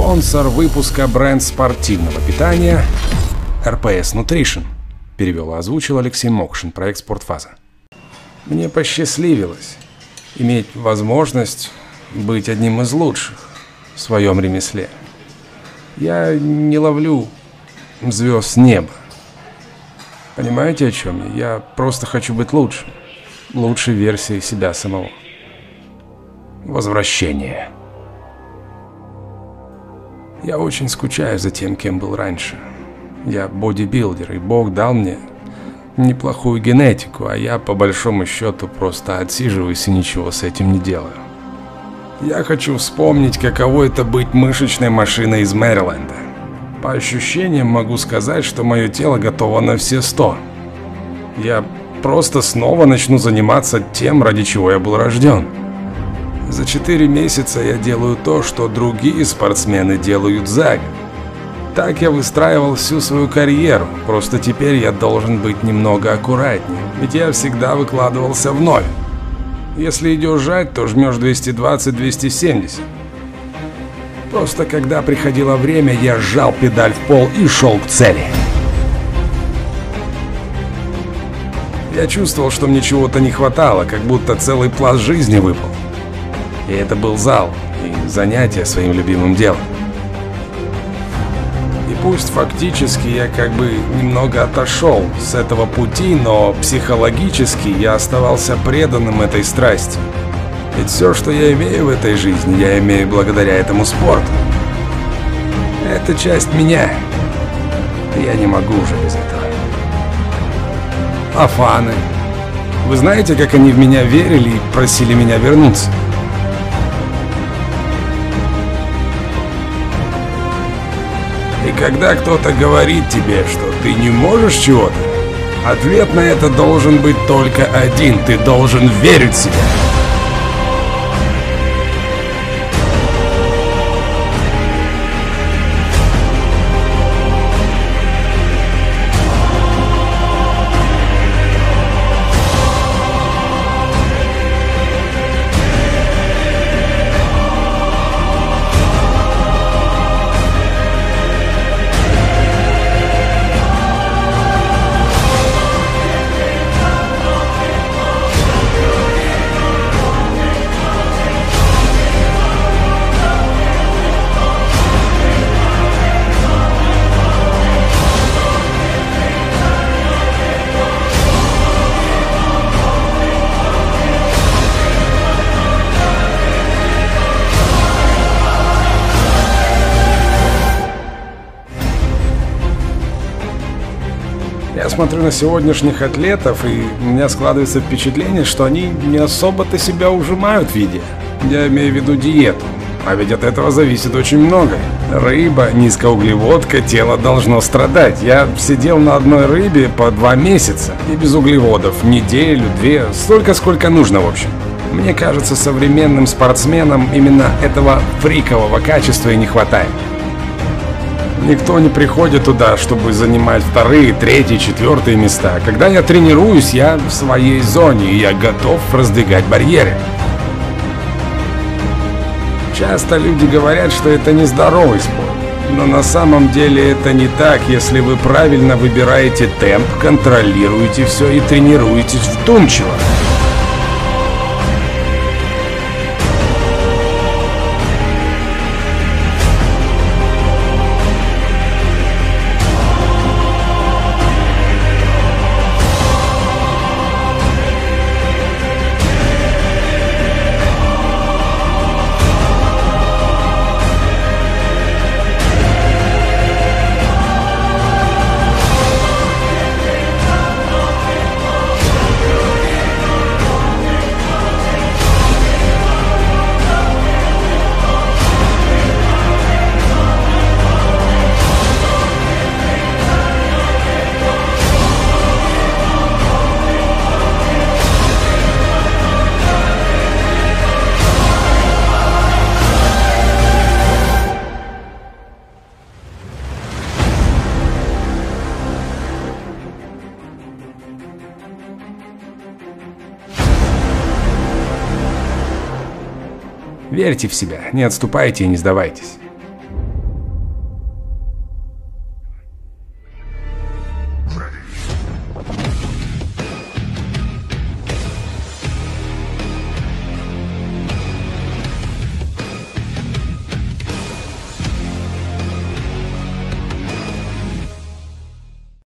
Спонсор выпуска бренд спортивного питания RPS Nutrition. Перевел и озвучил Алексей Мокшин, проект «Спортфаза». Мне посчастливилось иметь возможность быть одним из лучших в своем ремесле. Я не ловлю звезд с неба. Понимаете, о чем я? Я просто хочу быть лучшим. Лучшей версией себя самого. Возвращение. Я очень скучаю за тем, кем был раньше. Я бодибилдер, и Бог дал мне неплохую генетику, а я по большому счету просто отсиживаюсь и ничего с этим не делаю. Я хочу вспомнить, каково это быть мышечной машиной из Мэриленда. По ощущениям могу сказать, что мое тело готово на все 100. Я просто снова начну заниматься тем, ради чего я был рожден. За 4 месяца я делаю то, что другие спортсмены делают за год. Так я выстраивал всю свою карьеру, просто теперь я должен быть немного аккуратнее, ведь я всегда выкладывался в ноль. Если идешь жать, то жмешь 220-270. Просто когда приходило время, я сжал педаль в пол и шел к цели. Я чувствовал, что мне чего-то не хватало, как будто целый пласт жизни выпал. И это был зал и занятие своим любимым делом. И пусть фактически я как бы немного отошел с этого пути, но психологически я оставался преданным этой страсти. Ведь все, что я имею в этой жизни, я имею благодаря этому спорту. Это часть меня. И я не могу уже без этого. А фаны? Вы знаете, как они в меня верили и просили меня вернуться? И когда кто-то говорит тебе, что ты не можешь чего-то, ответ на это должен быть только один. Ты должен верить в себя. Я смотрю на сегодняшних атлетов, и у меня складывается впечатление, что они не особо-то себя ужимают в виде. Я имею в виду диету. А ведь от этого зависит очень многое. Рыба, низкоуглеводка, тело должно страдать. Я сидел на одной рыбе по 2 месяца. И без углеводов. Неделю, 2, столько, сколько нужно в общем. Мне кажется, современным спортсменам именно этого фрикового качества и не хватает. Никто не приходит туда, чтобы занимать 2-й, 3-й, 4-е места. Когда я тренируюсь, я в своей зоне, и я готов раздвигать барьеры. Часто люди говорят, что это нездоровый спорт. Но на самом деле это не так, если вы правильно выбираете темп, контролируете все и тренируетесь вдумчиво. Верьте в себя, не отступайте и не сдавайтесь.